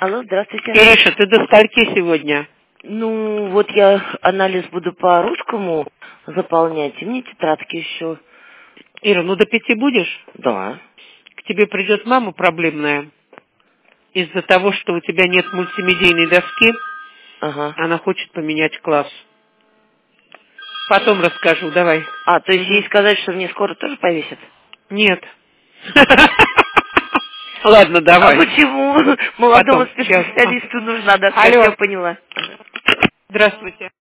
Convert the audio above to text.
Алло, здравствуйте. Ириша, ты до скольки сегодня? Ну, вот я анализ буду по русскому заполнять, и мне тетрадки еще. Ира, ну до 5 будешь? Да. К тебе придет мама проблемная. Из-за того, что у тебя нет мультимедийной доски, Ага. она хочет поменять класс. Потом расскажу, давай. То есть ей сказать, что мне скоро тоже повесят? Нет. Ладно, давай. А почему? Молодому Потом, сейчас. специалисту нужна доска, Алло. я поняла. Здравствуйте.